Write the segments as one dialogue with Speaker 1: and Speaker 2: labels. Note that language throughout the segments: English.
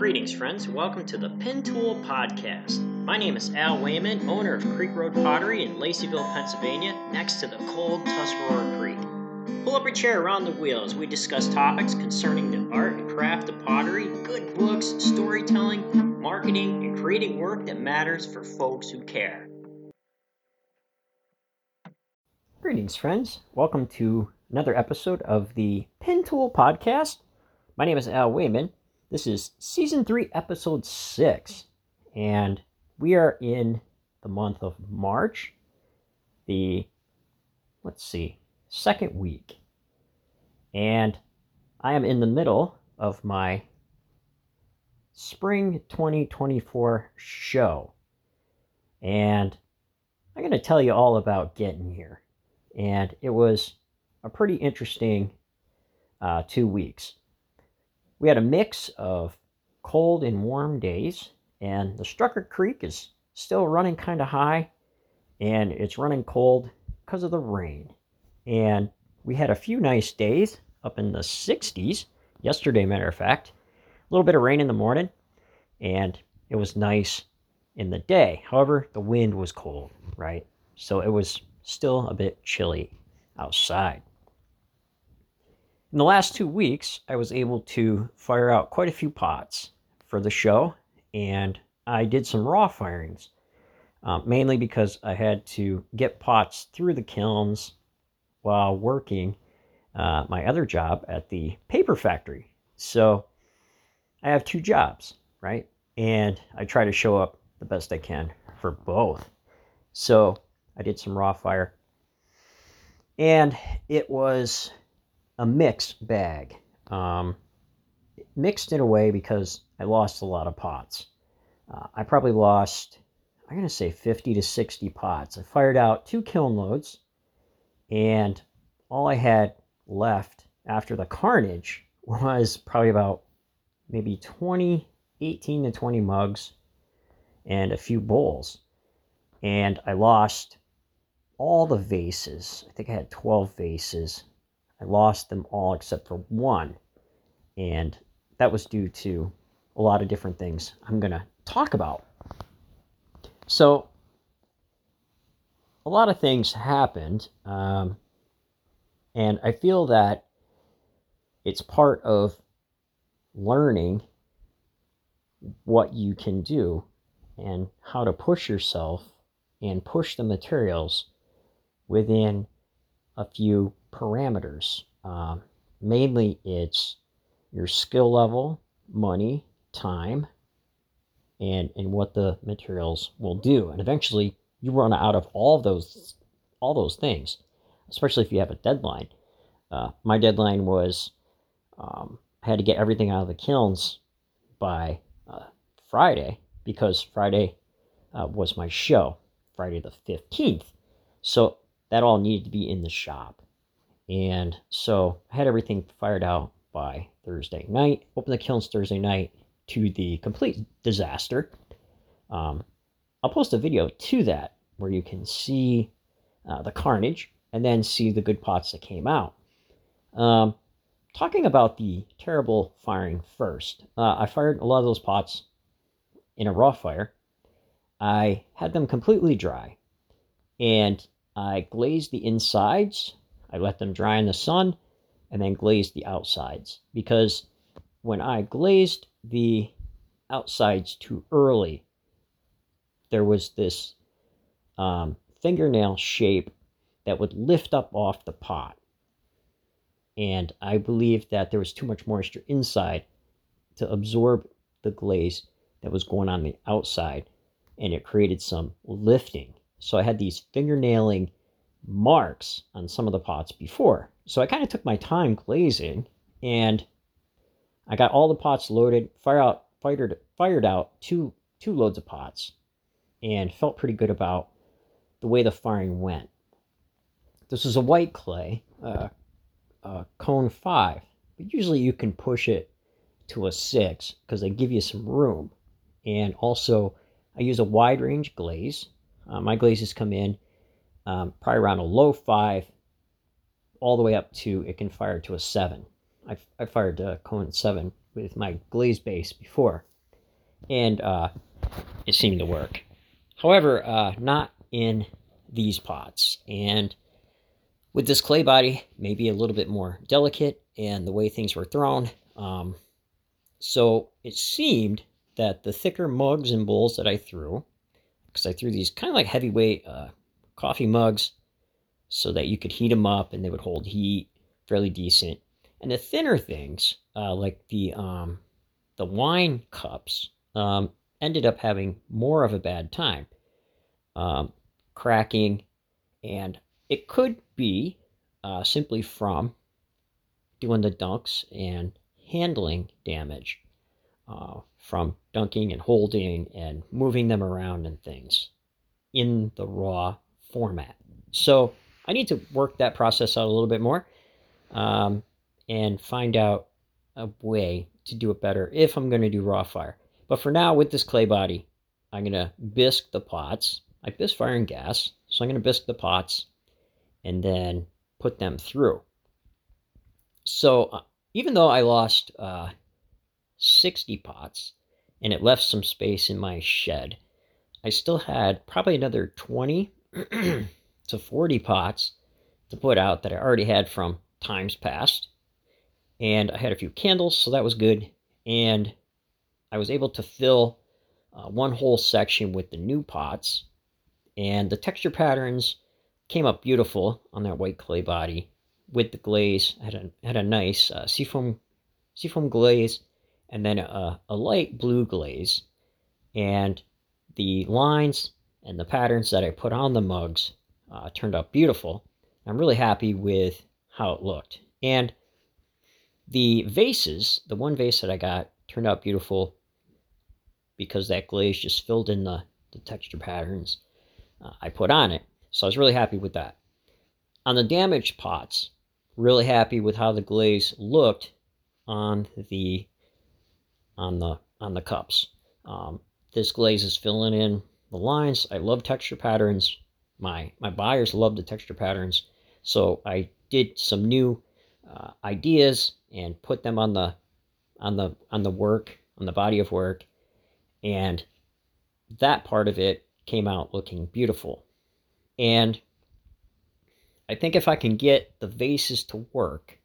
Speaker 1: Greetings, friends. Welcome to the Pin Tool Podcast. My name is Al Wayman, owner of Creek Road Pottery in Laceyville, Pennsylvania, next to the cold Tuscarora Creek. Pull up a chair around the wheel as we discuss topics concerning the art and craft of pottery, good books, storytelling, marketing, and creating work that matters for folks who care. Greetings, friends. Welcome to another episode of the Pin Tool Podcast. My name is Al Wayman. This is Season 3, Episode 6, and we are in the month of March, the, second week, and I am in the middle of my Spring 2024 show, and I'm going to tell you all about getting here, and it was a pretty interesting 2 weeks. We had a mix of cold and warm days, and the Strucker Creek is still running kind of high, and it's running cold because of the rain. And we had a few nice days up in the 60s yesterday, matter of fact. A little bit of rain in the morning, and it was nice in the day. However, the wind was cold, right? So it was still a bit chilly outside. In the last 2 weeks, I was able to fire out quite a few pots for the show, and I did some raw firings, mainly because I had to get pots through the kilns while working my other job at the paper factory. So I have 2 jobs, right? And I try to show up the best I can for both. So I did some raw fire, and it was a mixed bag. Mixed in a way because I lost a lot of pots. I probably lost, I'm going to say 50 to 60 pots. I fired out 2 kiln loads, and all I had left after the carnage was probably about maybe 18 to 20 mugs and a few bowls. And I lost all the vases. I think I had 12 vases. I lost them all except for one, and that was due to a lot of different things I'm going to talk about. So, a lot of things happened, and I feel that it's part of learning what you can do and how to push yourself and push the materials within a few parameters. Mainly it's your skill level, money, time, and what the materials will do. And eventually you run out of all those things, especially if you have a deadline. My deadline was I had to get everything out of the kilns by Friday, because Friday was my show, Friday the 15th. So that all needed to be in the shop. And so I had everything fired out by Thursday night, opened the kilns Thursday night to the complete disaster. I'll post a video to that where you can see the carnage and then see the good pots that came out. Talking about the terrible firing first, I fired a lot of those pots in a raw fire. I had them completely dry, and I glazed the insides. I let them dry in the sun and then glazed the outsides, because when I glazed the outsides too early, there was this fingernail shape that would lift up off the pot. And I believe that there was too much moisture inside to absorb the glaze that was going on the outside, and it created some lifting. So I had these fingernailing marks on some of the pots before. So I kind of took my time glazing, and I got all the pots loaded, fired out two loads of pots, and felt pretty good about the way the firing went. This is a white clay, cone 5, but usually you can push it to a 6 because they give you some room. And also, I use a wide range glaze. My glazes come in probably around a low 5, all the way up to, it can fire to a 7. I fired cone 7 with my glaze base before. and it seemed to work. However, not in these pots. And with this clay body, maybe a little bit more delicate, and the way things were thrown. So it seemed that the thicker mugs and bowls that I threw, because I threw these kind of like heavyweight coffee mugs so that you could heat them up and they would hold heat fairly decent. And the thinner things, like the wine cups, ended up having more of a bad time, cracking, and it could be simply from doing the dunks and handling damage from dunking and holding and moving them around and things in the raw format. So I need to work that process out a little bit more and find out a way to do it better if I'm going to do raw fire. But for now, with this clay body, I'm going to bisque the pots. I bisque fire and gas, so I'm going to bisque the pots and then put them through. So even though I lost 60 pots and it left some space in my shed, I still had probably another 20 to 40 pots to put out that I already had from times past. And I had a few candles, so that was good. And I was able to fill one whole section with the new pots. And the texture patterns came up beautiful on that white clay body with the glaze. I had a nice seafoam glaze, and then a light blue glaze. And the lines and the patterns that I put on the mugs turned out beautiful. I'm really happy with how it looked. And the vases, the one vase that I got, turned out beautiful because that glaze just filled in the texture patterns I put on it. So I was really happy with that. On the damaged pots, really happy with how the glaze looked on the cups. This glaze is filling in the lines. I love texture patterns. My buyers love the texture patterns. So I did some new ideas and put them on the work, on the body of work, and that part of it came out looking beautiful. And I think if I can get the vases to work,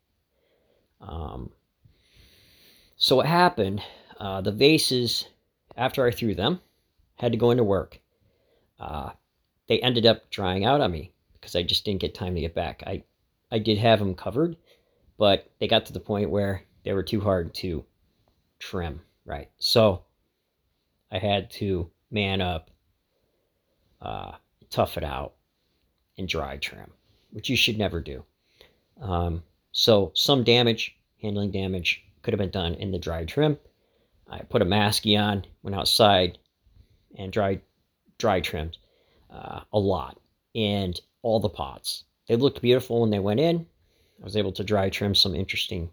Speaker 1: so what happened, the vases, after I threw them, had to go into work. They ended up drying out on me because I just didn't get time to get back. I did have them covered, but they got to the point where they were too hard to trim, right? So I had to man up, tough it out, and dry trim, which you should never do. So some damage, handling damage, could have been done in the dry trim. I put a masky on, went outside, and dry trimmed a lot. And all the pots. They looked beautiful when they went in. I was able to dry trim some interesting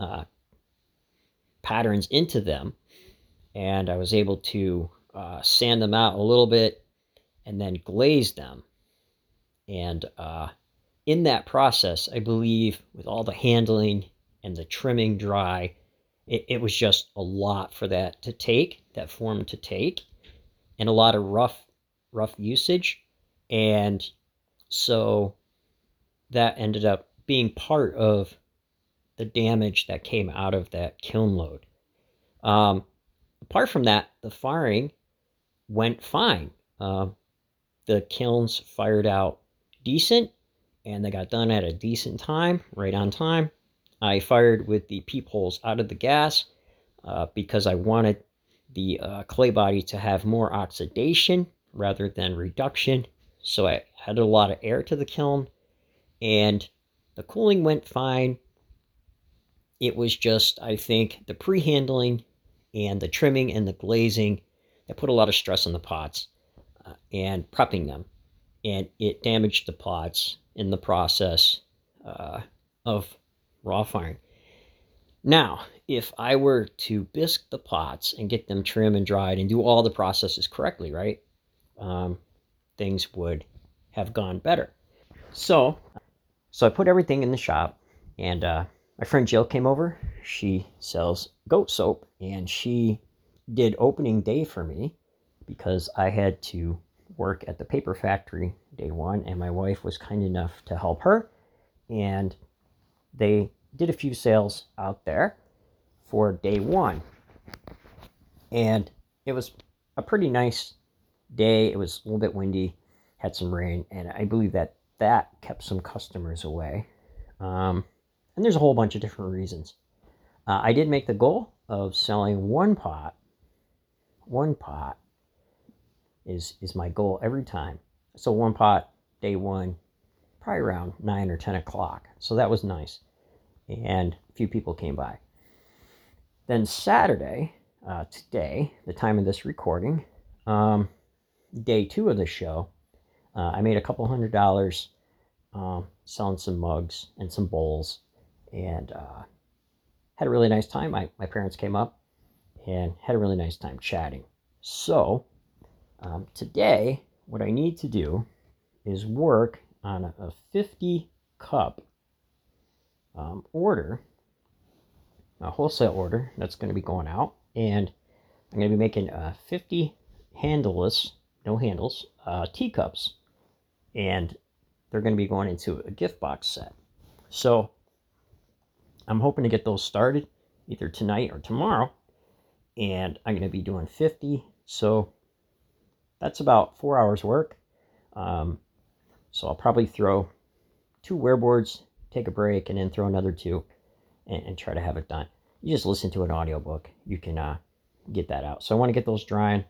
Speaker 1: patterns into them. And I was able to sand them out a little bit and then glaze them. And in that process, I believe with all the handling and the trimming dry, it was just a lot for that to take, that form to take, and a lot of rough usage. And so that ended up being part of the damage that came out of that kiln load. Apart from that, the firing went fine. The kilns fired out decent, and they got done at a decent time, right on time. I fired with the peepholes out of the gas because I wanted the clay body to have more oxidation rather than reduction. So I added a lot of air to the kiln, and the cooling went fine. It was just, I think, the pre-handling and the trimming and the glazing that put a lot of stress on the pots and prepping them. And it damaged the pots in the process of raw firing. Now, if I were to bisque the pots and get them trimmed and dried and do all the processes correctly, right, things would have gone better. So I put everything in the shop, and my friend Jill came over. She sells goat soap, and she did opening day for me because I had to work at the paper factory day one, and my wife was kind enough to help her, and they did a few sales out there for day one. And it was a pretty nice day. It was a little bit windy, had some rain, and I believe that kept some customers away. And there's a whole bunch of different reasons. I did make the goal of selling one pot. One pot is my goal every time. So one pot, day one, probably around 9 or 10 o'clock. So that was nice. And a few people came by. Then Saturday, today, the time of this recording, day two of the show, I made a couple $100 selling some mugs and some bowls, and had a really nice time. My parents came up and had a really nice time chatting. So today, what I need to do is work on a 50 cup order, a wholesale order that's going to be going out, and I'm going to be making 50 handleless, no handles, teacups, and they're going to be going into a gift box set. So I'm hoping to get those started either tonight or tomorrow, and I'm going to be doing 50, so that's about 4 hours work. So I'll probably throw 2 wearboards, take a break, and then throw another 2 and try to have it done. You just listen to an audiobook. You can get that out. So I want to get those drying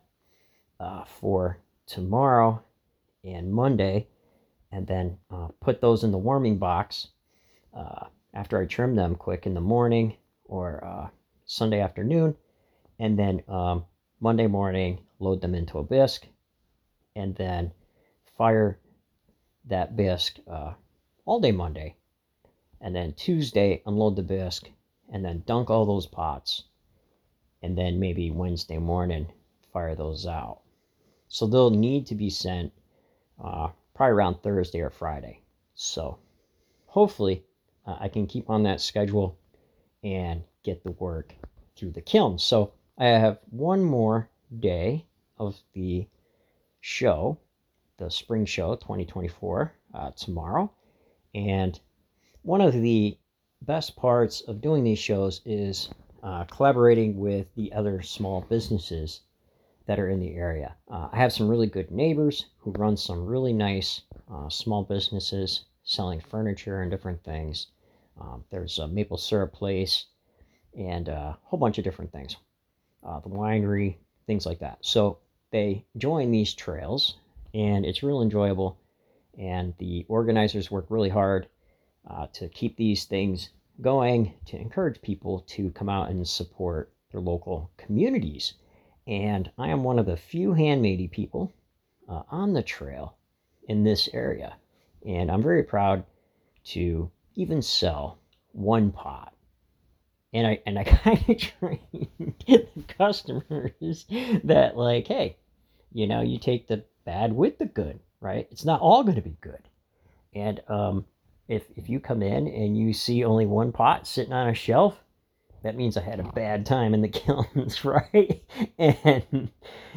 Speaker 1: for tomorrow and Monday, and then put those in the warming box after I trim them quick in the morning or Sunday afternoon, and then Monday morning load them into a bisque, and then fire that bisque all day Monday, and then Tuesday unload the bisque, and then dunk all those pots, and then maybe Wednesday morning fire those out. So they'll need to be sent probably around Thursday or Friday. So hopefully I can keep on that schedule and get the work through the kiln. So I have one more day of the show, the spring show 2024, tomorrow. And one of the best parts of doing these shows is collaborating with the other small businesses that are in the area. I have some really good neighbors who run some really nice small businesses selling furniture and different things. There's a maple syrup place and a whole bunch of different things. The winery, things like that. So they join these trails, and it's real enjoyable. And the organizers work really hard to keep these things going, to encourage people to come out and support their local communities. And I am one of the few handmade people on the trail in this area. And I'm very proud to even sell one pot. And I kind of train the customers that, like, hey, you take the bad with the good, right? It's not all going to be good. And if you come in and you see only one pot sitting on a shelf, that means I had a bad time in the kilns, right? And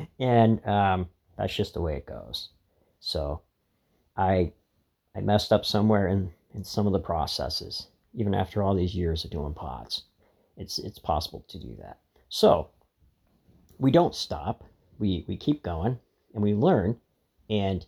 Speaker 1: that's just the way it goes. So I messed up somewhere in some of the processes, even after all these years of doing pots. It's possible to do that. So we don't stop. We keep going, and we learn, and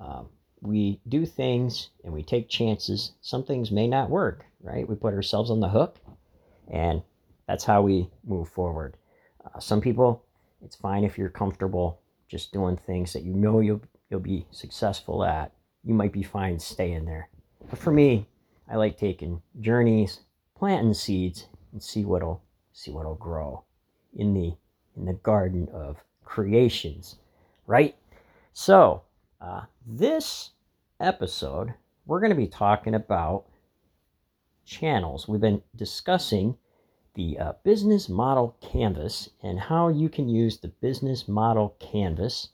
Speaker 1: we do things, and we take chances. Some things may not work, right? We put ourselves on the hook, and that's how we move forward. Some people, it's fine if you're comfortable just doing things that you'll be successful at. You might be fine staying there. But for me, I like taking journeys, planting seeds, and see what'll grow in the garden of creations, right? So this episode, we're going to be talking about channels. We've been discussing the business model canvas and how you can use the business model canvas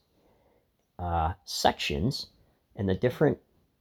Speaker 1: sections and the different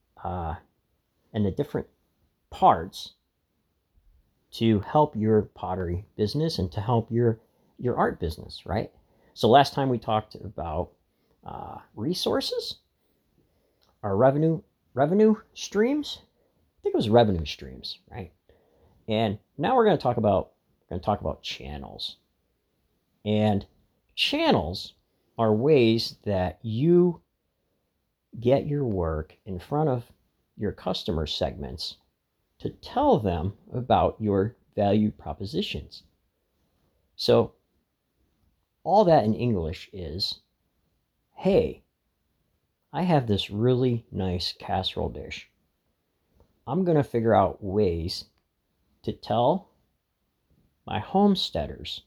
Speaker 1: parts to help your pottery business and to help your art business, right? So last time we talked about resources, our revenue streams. I think it was revenue streams, right? And now we're going to talk about channels. And channels are ways that you get your work in front of your customer segments to tell them about your value propositions. So all that in English is, hey, I have this really nice casserole dish. I'm going to figure out ways to tell my homesteaders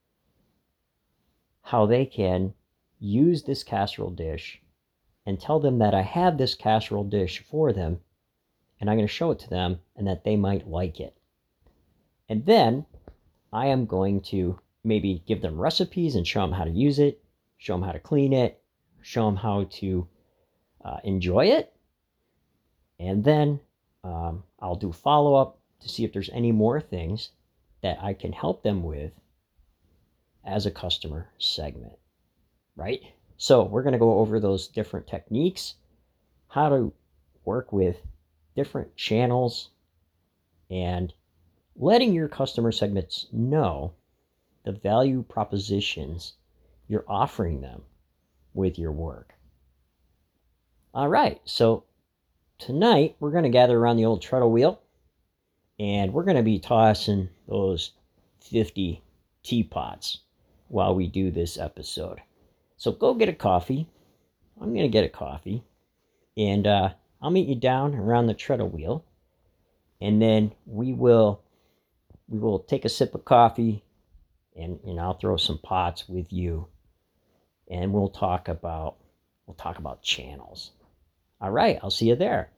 Speaker 1: how they can use this casserole dish and tell them that I have this casserole dish for them and I'm going to show it to them and that they might like it. And then I am going to maybe give them recipes and show them how to use it, show them how to clean it, show them how to enjoy it. And then I'll do follow-up to see if there's any more things that I can help them with as a customer segment, right? So we're going to go over those different techniques, how to work with different channels, and letting your customer segments know the value propositions you're offering them with your work. All right, so tonight we're going to gather around the old treadle wheel, and we're going to be tossing those 50 teapots while we do this episode. So go get a coffee. I'm going to get a coffee, and I'll meet you down around the treadle wheel, and then we will take a sip of coffee, and I'll throw some pots with you, and we'll talk about channels. All right, I'll see you there.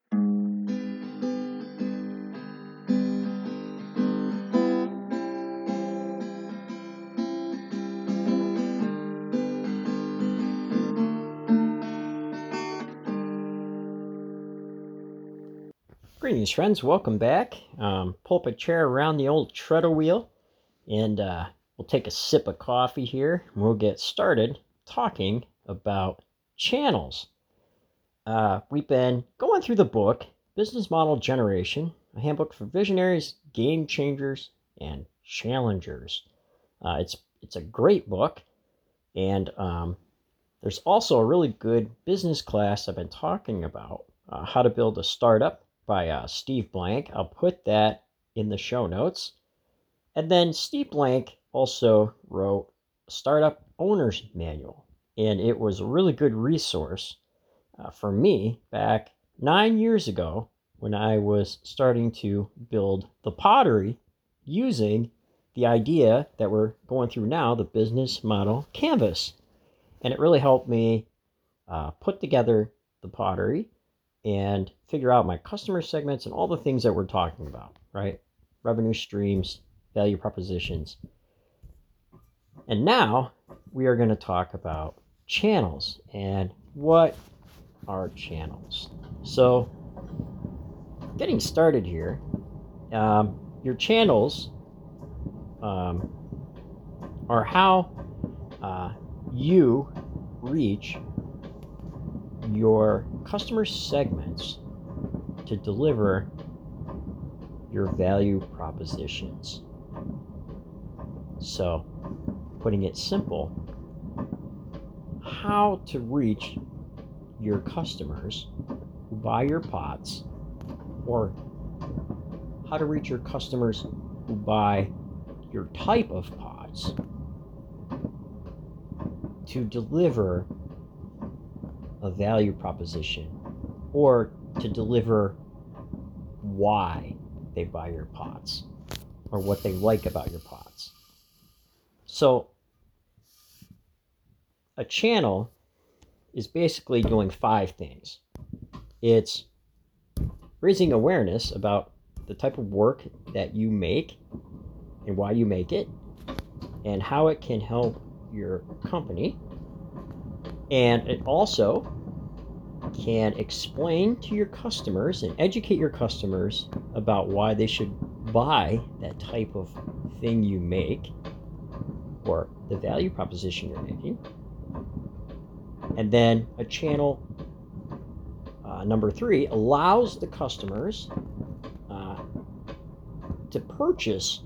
Speaker 1: Greetings, friends. Welcome back. Pull up a chair around the old treadle wheel, and we'll take a sip of coffee here, and we'll get started talking about channels. We've been going through the book, Business Model Generation, a handbook for visionaries, game changers, and challengers. It's a great book, and there's also a really good business class I've been talking about, how to build a startup by Steve Blank. I'll put that in the show notes. And then Steve Blank also wrote a Startup Owner's Manual, and it was a really good resource for me back 9 years ago when I was starting to build the pottery using the idea that we're going through now, the business model canvas. And it really helped me put together the pottery and figure out my customer segments and all the things that we're talking about, right? Revenue streams, value propositions. And now we are going to talk about channels and what are channels. So getting started here, your channels are how you reach your customer segments to deliver your value propositions. So, putting it simple, how to reach your customers who buy your pots, or how to reach your customers who buy your type of pots to deliver a value proposition, or to deliver why they buy your pots or what they like about your pots. So a channel is basically doing 5 things. It's raising awareness about the type of work that you make and why you make it and how it can help your company. And it also can explain to your customers and educate your customers about why they should buy that type of thing you make, or the value proposition you're making. And then a channel number 3 allows the customers to purchase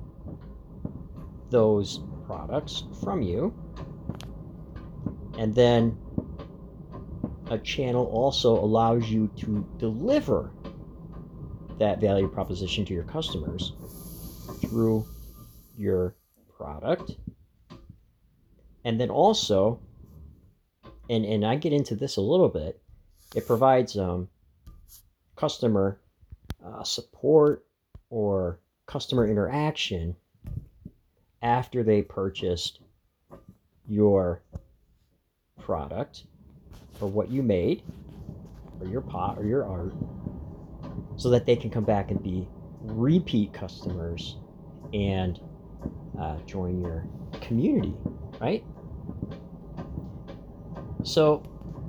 Speaker 1: those products from you. And then a channel also allows you to deliver that value proposition to your customers through your product. And then also, and I get into this a little bit, it provides customer support or customer interaction after they purchased your product or what you made or your pot or your art, so that they can come back and be repeat customers and join your community, right? So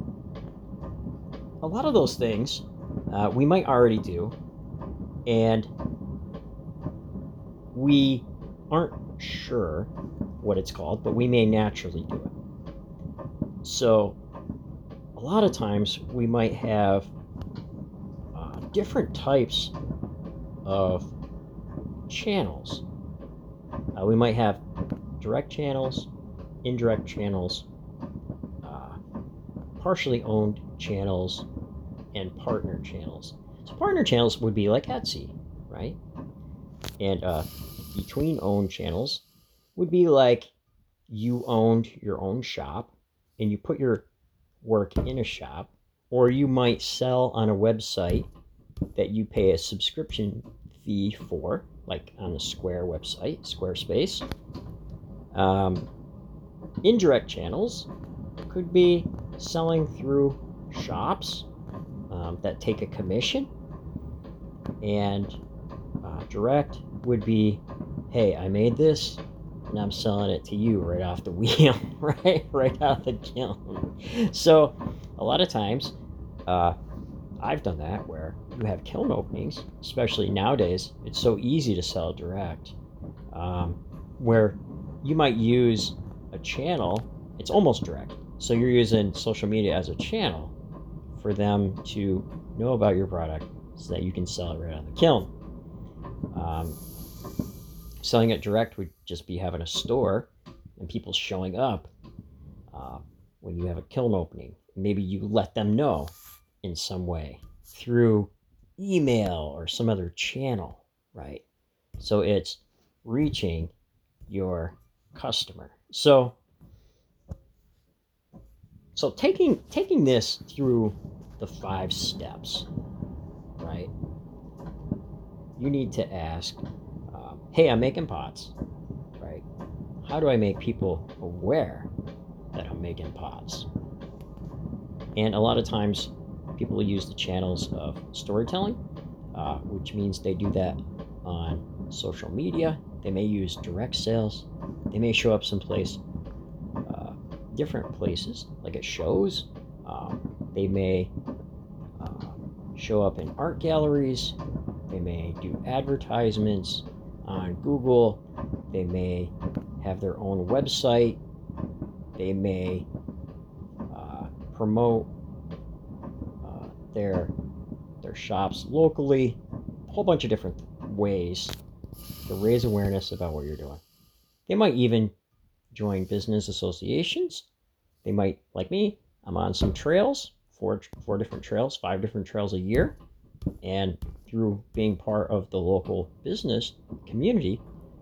Speaker 1: a lot of those things we might already do, and we aren't sure what it's called, but we may naturally do it. So a lot of times we might have different types of channels. We might have direct channels, indirect channels, partially owned channels, and partner channels. So partner channels would be like Etsy, right? And between owned channels would be like you owned your own shop and you put your work in a shop, or you might sell on a website that you pay a subscription fee for, like on the Square website, Squarespace. Indirect channels could be selling through shops that take a commission, and direct would be, hey, I made this and I'm selling it to you right off the wheel, right out the kiln. So a lot of times I've done that where you have kiln openings, especially nowadays. It's so easy to sell direct, where you might use a channel. It's almost direct. So you're using social media as a channel for them to know about your product so that you can sell it right out of the kiln. Selling it direct would just be having a store and people showing up when you have a kiln opening. Maybe you let them know in some way through email or some other channel, right? So it's reaching your customer. So taking this through the 5 steps, right? You need to ask, hey, I'm making pots, right? How do I make people aware that I'm making pots? And a lot of times people use the channels of storytelling, which means they do that on social media. They may use direct sales. They may show up someplace, different places, like at shows. They may show up in art galleries. They may do advertisements on Google. They may have their own website. They may promote their shops locally. A whole bunch of different ways to raise awareness about what you're doing. They might even join business associations. They might, like me, I'm on some trails, four different trails, 5 different trails a year. And through being part of the local business community,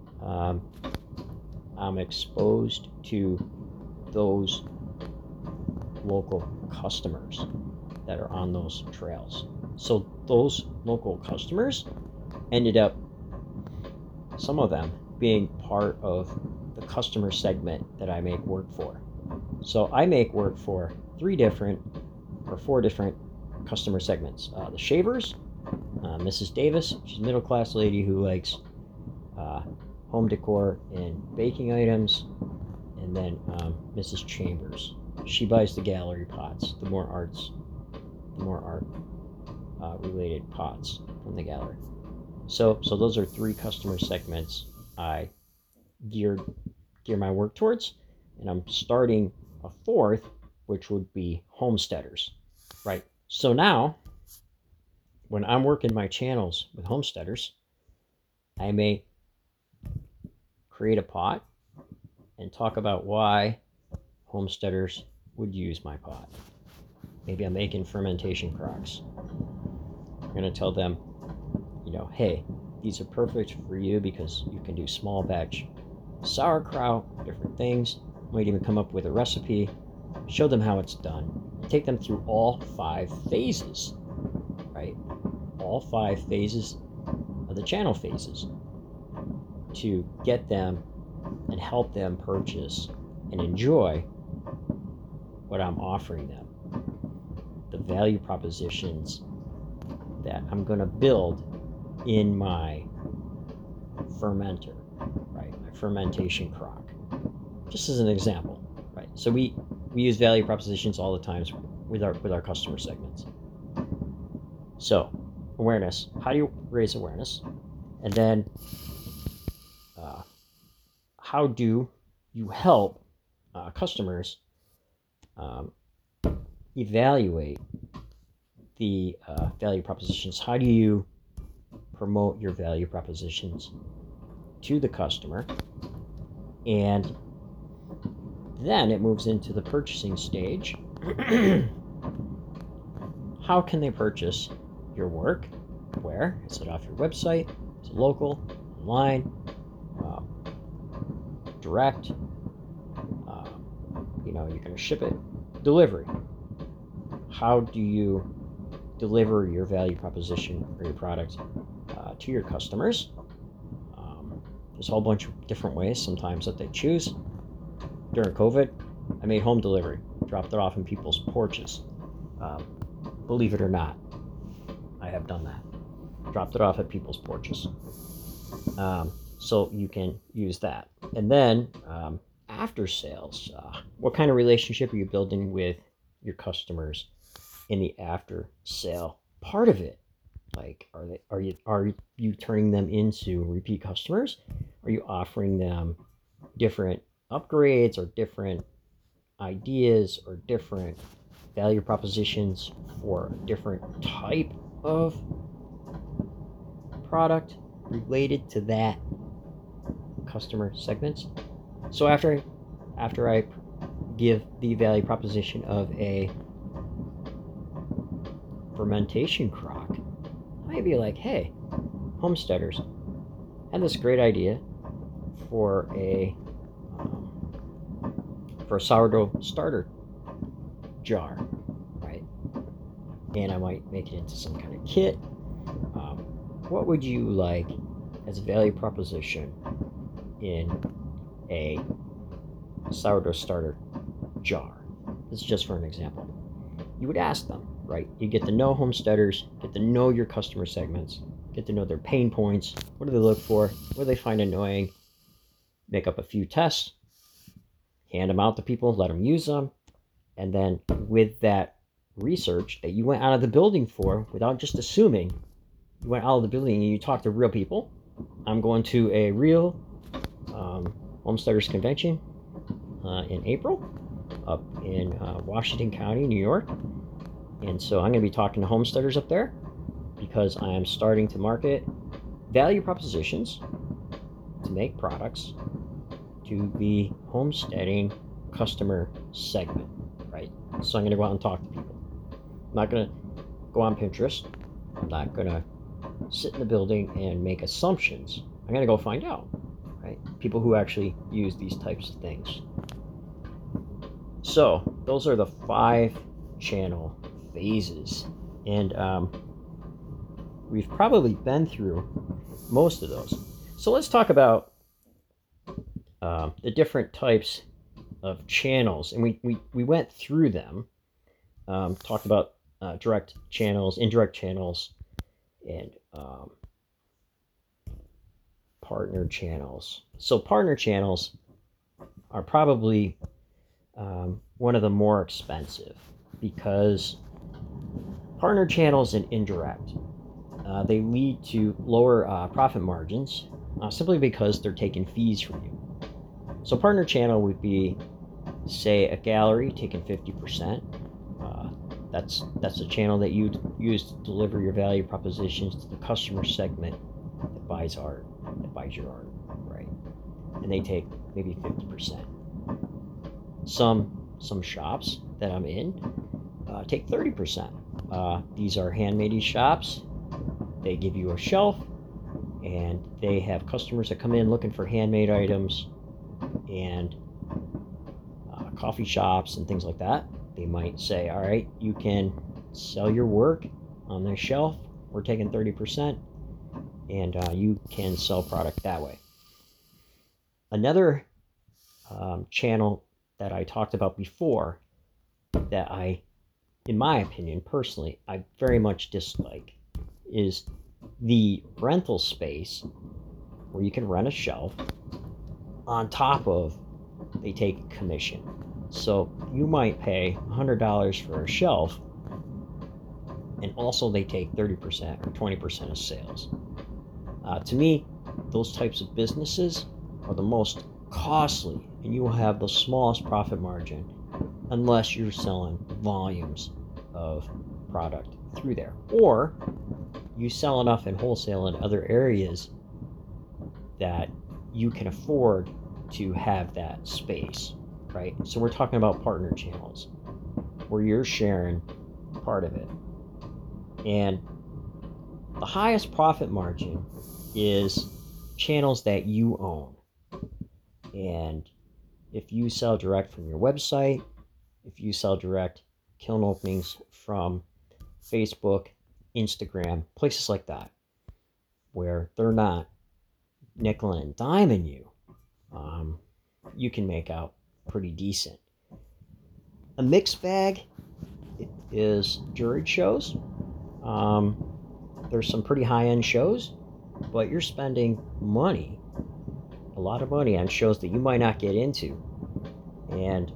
Speaker 1: I'm exposed to those local customers that are on those trails. So those local customers ended up, some of them, being part of the customer segment that I make work for. So I make work for 4 different customer segments. The shavers, Mrs. Davis, she's a middle-class lady who likes home decor and baking items. And then Mrs. Chambers, she buys the gallery pots, the more art related pots from the gallery. So those are 3 customer segments I geared gear my work towards. And I'm starting a fourth, which would be homesteaders, right? So now, when I'm working my channels with homesteaders, I may create a pot and talk about why homesteaders would use my pot. Maybe I'm making fermentation crocks. I'm going to tell them, hey, these are perfect for you because you can do small batch sauerkraut, different things. Might even come up with a recipe, show them how it's done, take them through all 5 phases, right? All 5 phases of the channel phases to get them and help them purchase and enjoy what I'm offering them. The value propositions that I'm going to build in my fermenter, right? My fermentation crock. Just as an example, right? So we use value propositions all the times with our customer segments. So awareness. How do you raise awareness? And then how do you help customers evaluate the value propositions? How do you promote your value propositions to the customer? And then it moves into the purchasing stage. How can they purchase your work? Where? Is it off your website? Is it local? Online? Direct? You're going to ship it. Delivery. How do you deliver your value proposition or your product to your customers? There's a whole bunch of different ways sometimes that they choose. During COVID, I made home delivery, dropped it off in people's porches. Believe it or not, I have done that. Dropped it off at people's porches. So you can use that. And then after sales, what kind of relationship are you building with your customers in the after sale part of it? Like, are you turning them into repeat customers? Are you offering them different upgrades or different ideas or different value propositions for a different type of product related to that customer segments? So after I give the value proposition of a fermentation crock, I might be like, hey, homesteaders, I had this great idea for a sourdough starter jar, right? And I might make it into some kind of kit. What would you like as a value proposition in a sourdough starter jar? This is just for an example. You would ask them, right? You get to know homesteaders, get to know your customer segments, get to know their pain points. What do they look for? What do they find annoying? Make up a few tests, hand them out to people, let them use them. And then with that research that you went out of the building for, without just assuming, you went out of the building and you talked to real people. I'm going to a real homesteaders convention in April up in Washington County, New York. And so I'm going to be talking to homesteaders up there because I am starting to market value propositions to make products to the homesteading customer segment, right? So I'm going to go out and talk to people. I'm not going to go on Pinterest. I'm not going to sit in the building and make assumptions. I'm going to go find out, right? People who actually use these types of things. So those are the 5 channel phases. And we've probably been through most of those. So let's talk about the different types of channels. And we went through them, talked about direct channels, indirect channels, and partner channels. So partner channels are probably one of the more expensive because partner channels and indirect, they lead to lower profit margins simply because they're taking fees from you. So partner channel would be, say, a gallery taking 50%. That's a channel that you use to deliver your value propositions to the customer segment that buys art, that buys your art, right? And they take maybe 50%. Some shops that I'm in take 30%. These are handmade shops. They give you a shelf, and they have customers that come in looking for handmade items, and coffee shops and things like that. They might say, all right, you can sell your work on their shelf. We're taking 30%, and you can sell product that way. Another channel that I talked about before that in my opinion, personally, I very much dislike is the rental space where you can rent a shelf. On top of, they take a commission. So you might pay $100 for a shelf, and also they take 30% or 20% of sales. To me, those types of businesses are the most costly, and you will have the smallest profit margin unless you're selling volumes of product through there, or you sell enough in wholesale in other areas that you can afford to have that space, right? So we're talking about partner channels where you're sharing part of it. And the highest profit margin is channels that you own. And if you sell direct from your website, if you sell direct kiln openings from Facebook, Instagram, places like that, where they're not nickel and diming you, you can make out pretty decent. A mixed bag is juried shows. There's some pretty high-end shows, but you're spending money, a lot of money, on shows that you might not get into. And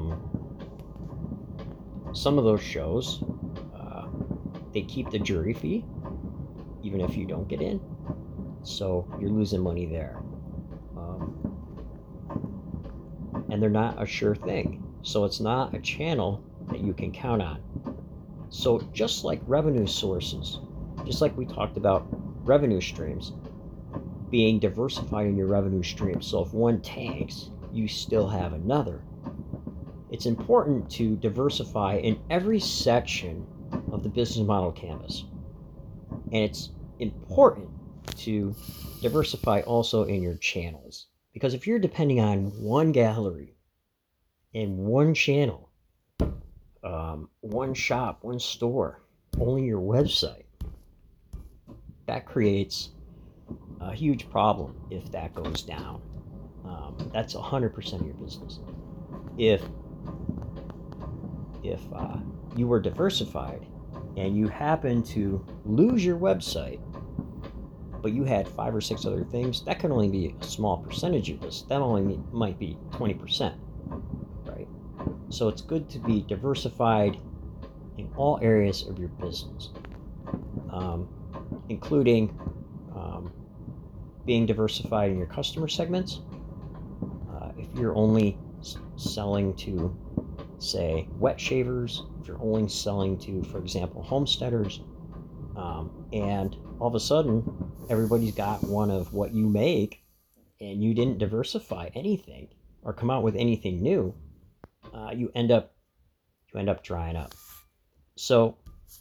Speaker 1: some of those shows, they keep the jury fee, even if you don't get in. So you're losing money there. And they're not a sure thing. So it's not a channel that you can count on. So just like revenue sources, just like we talked about revenue streams, being diversified in your revenue streams. So if one tanks, you still have another. It's important to diversify in every section of the business model canvas. And it's important to diversify also in your channels. Because if you're depending on one gallery and one channel, one shop, one store, only your website, that creates a huge problem if that goes down. That's 100% of your business. If you were diversified and you happen to lose your website, but you had 5 or 6 other things, that can only be a small percentage of this. That only might be 20%, right? So it's good to be diversified in all areas of your business, including being diversified in your customer segments. If you're only selling to, say, wet shavers, if you're only selling to, for example, homesteaders, and all of a sudden everybody's got one of what you make and you didn't diversify anything or come out with anything new, you end up drying up. So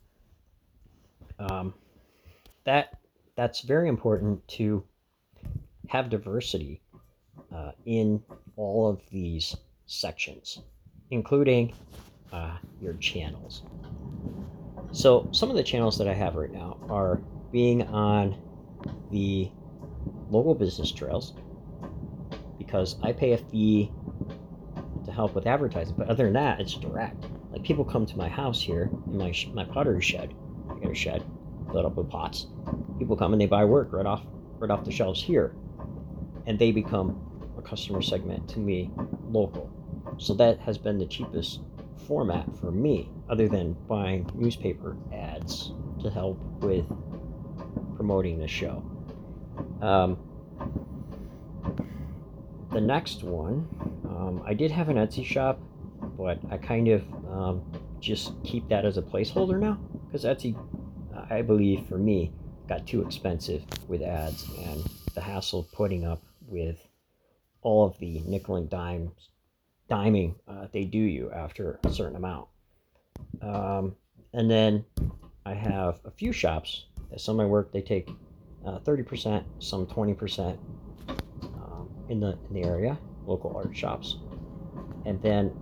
Speaker 1: that's very important to have diversity in all of these sections, including your channels. So some of the channels that I have right now are being on the local business trails, because I pay a fee to help with advertising, but other than that, it's direct. Like, people come to my house here in my pottery shed. I got a shed filled up with pots. People come and they buy work right off the shelves here, and they become a customer segment to me, local. So that has been the cheapest format for me, other than buying newspaper ads to help with promoting the show. the next one, I did have an Etsy shop, but I kind of just keep that as a placeholder now, because Etsy, I believe for me, got too expensive with ads and the hassle of putting up with all of the nickel and diming they do you after a certain amount. And then I have a few shops. Some of my work, they take 30%, some 20% in the area, local art shops. And then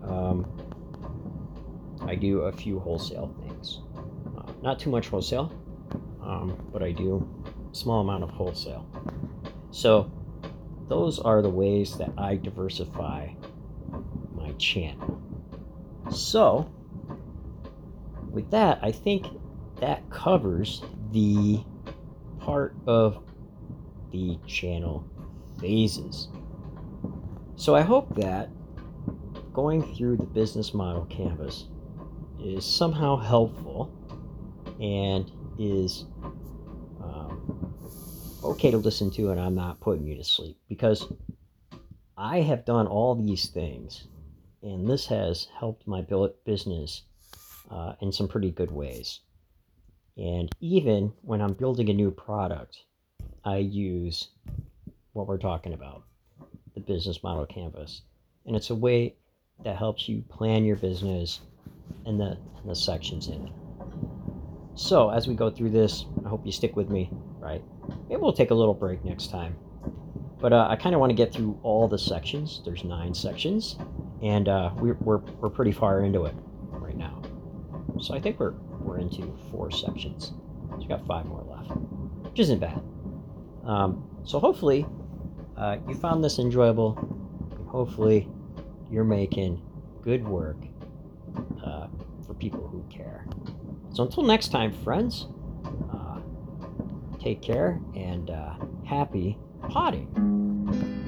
Speaker 1: I do a few wholesale things. Not too much wholesale, but I do a small amount of wholesale. So those are the ways that I diversify my channel. So with that, I think that covers the part of the channel phases. So I hope that going through the business model canvas is somehow helpful and is okay to listen to, and I'm not putting you to sleep, because I have done all these things and this has helped my business in some pretty good ways. And even when I'm building a new product, I use what we're talking about, the business model canvas. And it's a way that helps you plan your business and the sections in it. So as we go through this, I hope you stick with me, right? Maybe we'll take a little break next time. But I kind of want to get through all the sections. There's 9 sections, and we're pretty far into it right now. So I think we're into 4 sections. So we got 5 more left, which isn't bad. So hopefully you found this enjoyable. And hopefully you're making good work for people who care. So until next time, friends, take care and happy potting.